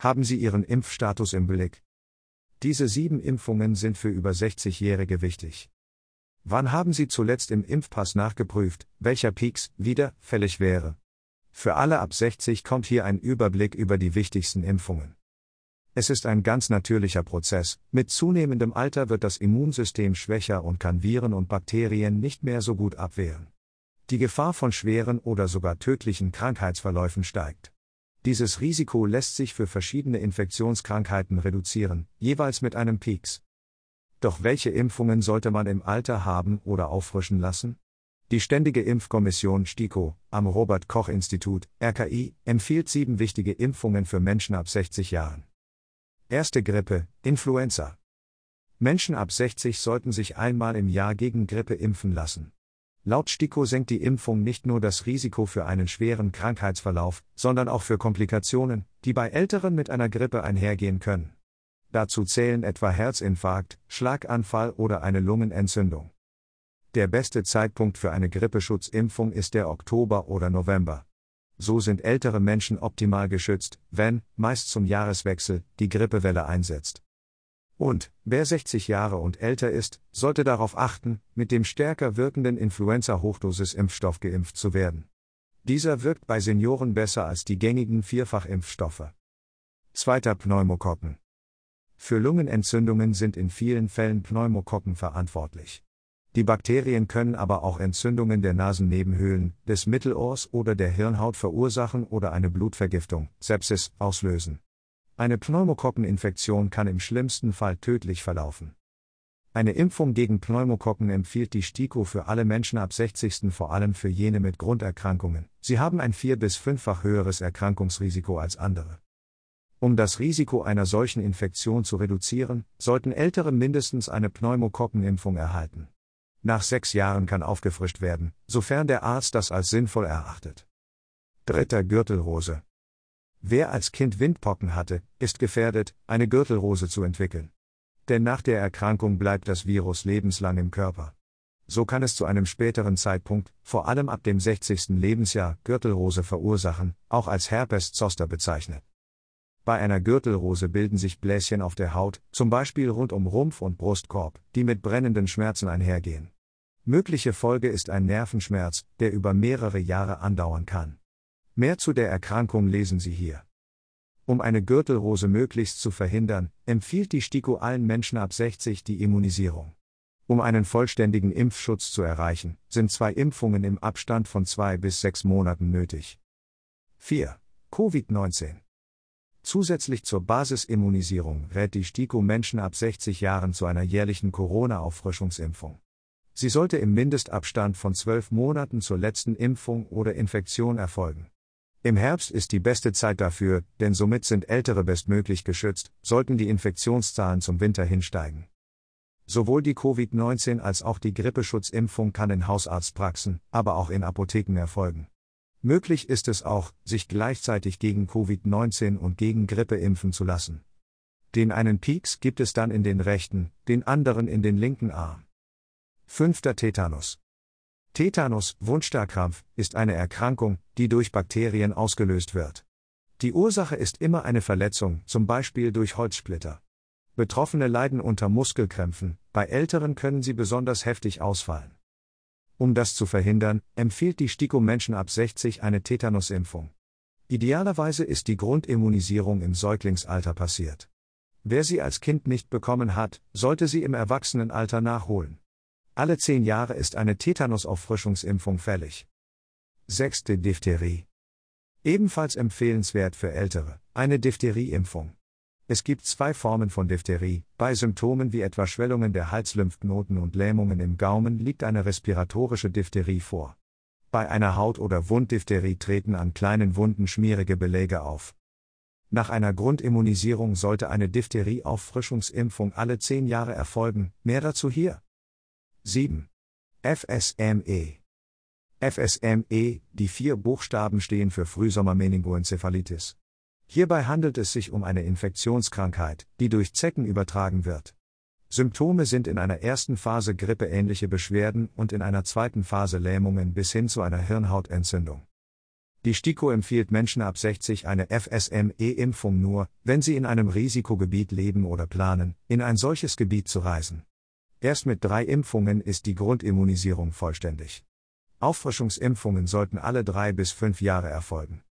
Haben Sie Ihren Impfstatus im Blick? Diese 7 Impfungen sind für über 60-Jährige wichtig. Wann haben Sie zuletzt im Impfpass nachgeprüft, welcher Peaks wieder fällig wäre? Für alle ab 60 kommt hier ein Überblick über die wichtigsten Impfungen. Es ist ein ganz natürlicher Prozess, mit zunehmendem Alter wird das Immunsystem schwächer und kann Viren und Bakterien nicht mehr so gut abwehren. Die Gefahr von schweren oder sogar tödlichen Krankheitsverläufen steigt. Dieses Risiko lässt sich für verschiedene Infektionskrankheiten reduzieren, jeweils mit einem Peaks. Doch welche Impfungen sollte man im Alter haben oder auffrischen lassen? Die Ständige Impfkommission STIKO am Robert-Koch-Institut, RKI, empfiehlt 7 wichtige Impfungen für Menschen ab 60 Jahren. Erste Grippe, Influenza. Menschen ab 60 sollten sich einmal im Jahr gegen Grippe impfen lassen. Laut STIKO senkt die Impfung nicht nur das Risiko für einen schweren Krankheitsverlauf, sondern auch für Komplikationen, die bei Älteren mit einer Grippe einhergehen können. Dazu zählen etwa Herzinfarkt, Schlaganfall oder eine Lungenentzündung. Der beste Zeitpunkt für eine Grippeschutzimpfung ist der Oktober oder November. So sind ältere Menschen optimal geschützt, wenn, meist zum Jahreswechsel, die Grippewelle einsetzt. Und, wer 60 Jahre und älter ist, sollte darauf achten, mit dem stärker wirkenden Influenza-Hochdosimpfstoff geimpft zu werden. Dieser wirkt bei Senioren besser als die gängigen Vierfachimpfstoffe. Zweiter Pneumokokken. Für Lungenentzündungen sind in vielen Fällen Pneumokokken verantwortlich. Die Bakterien können aber auch Entzündungen der Nasennebenhöhlen, des Mittelohrs oder der Hirnhaut verursachen oder eine Blutvergiftung, Sepsis, auslösen. Eine Pneumokokkeninfektion kann im schlimmsten Fall tödlich verlaufen. Eine Impfung gegen Pneumokokken empfiehlt die STIKO für alle Menschen ab 60. vor allem für jene mit Grunderkrankungen. Sie haben ein 4- bis 5-fach höheres Erkrankungsrisiko als andere. Um das Risiko einer solchen Infektion zu reduzieren, sollten Ältere mindestens eine Pneumokokkenimpfung erhalten. Nach 6 Jahren kann aufgefrischt werden, sofern der Arzt das als sinnvoll erachtet. Dritter Gürtelrose. Wer als Kind Windpocken hatte, ist gefährdet, eine Gürtelrose zu entwickeln. Denn nach der Erkrankung bleibt das Virus lebenslang im Körper. So kann es zu einem späteren Zeitpunkt, vor allem ab dem 60. Lebensjahr, Gürtelrose verursachen, auch als Herpes zoster bezeichnet. Bei einer Gürtelrose bilden sich Bläschen auf der Haut, zum Beispiel rund um Rumpf und Brustkorb, die mit brennenden Schmerzen einhergehen. Mögliche Folge ist ein Nervenschmerz, der über mehrere Jahre andauern kann. Mehr zu der Erkrankung lesen Sie hier. Um eine Gürtelrose möglichst zu verhindern, empfiehlt die STIKO allen Menschen ab 60 die Immunisierung. Um einen vollständigen Impfschutz zu erreichen, sind 2 Impfungen im Abstand von 2 bis 6 Monaten nötig. 4. Covid-19. Zusätzlich zur Basisimmunisierung rät die STIKO Menschen ab 60 Jahren zu einer jährlichen Corona-Auffrischungsimpfung. Sie sollte im Mindestabstand von 12 Monaten zur letzten Impfung oder Infektion erfolgen. Im Herbst ist die beste Zeit dafür, denn somit sind Ältere bestmöglich geschützt, sollten die Infektionszahlen zum Winter hinsteigen. Sowohl die Covid-19 als auch die Grippeschutzimpfung kann in Hausarztpraxen, aber auch in Apotheken erfolgen. Möglich ist es auch, sich gleichzeitig gegen Covid-19 und gegen Grippe impfen zu lassen. Den einen Peaks gibt es dann in den rechten, den anderen in den linken Arm. 5. Tetanus. Tetanus, Wundstarkrampf, ist eine Erkrankung, die durch Bakterien ausgelöst wird. Die Ursache ist immer eine Verletzung, zum Beispiel durch Holzsplitter. Betroffene leiden unter Muskelkrämpfen, bei Älteren können sie besonders heftig ausfallen. Um das zu verhindern, empfiehlt die STIKO Menschen ab 60 eine Tetanusimpfung. Idealerweise ist die Grundimmunisierung im Säuglingsalter passiert. Wer sie als Kind nicht bekommen hat, sollte sie im Erwachsenenalter nachholen. Alle 10 Jahre ist eine Tetanusauffrischungsimpfung fällig. 6. Diphtherie. Ebenfalls empfehlenswert für Ältere, eine Diphtherieimpfung. Es gibt 2 Formen von Diphtherie. Bei Symptomen wie etwa Schwellungen der Halslymphknoten und Lähmungen im Gaumen liegt eine respiratorische Diphtherie vor. Bei einer Haut- oder Wunddiphtherie treten an kleinen Wunden schmierige Beläge auf. Nach einer Grundimmunisierung sollte eine Diphtherie-Auffrischungsimpfung alle 10 Jahre erfolgen, mehr dazu hier. 7. FSME. FSME, die 4 Buchstaben stehen für Frühsommermeningoenzephalitis. Hierbei handelt es sich um eine Infektionskrankheit, die durch Zecken übertragen wird. Symptome sind in einer ersten Phase grippeähnliche Beschwerden und in einer zweiten Phase Lähmungen bis hin zu einer Hirnhautentzündung. Die STIKO empfiehlt Menschen ab 60 eine FSME-Impfung nur, wenn sie in einem Risikogebiet leben oder planen, in ein solches Gebiet zu reisen. Erst mit 3 Impfungen ist die Grundimmunisierung vollständig. Auffrischungsimpfungen sollten alle 3 bis 5 Jahre erfolgen.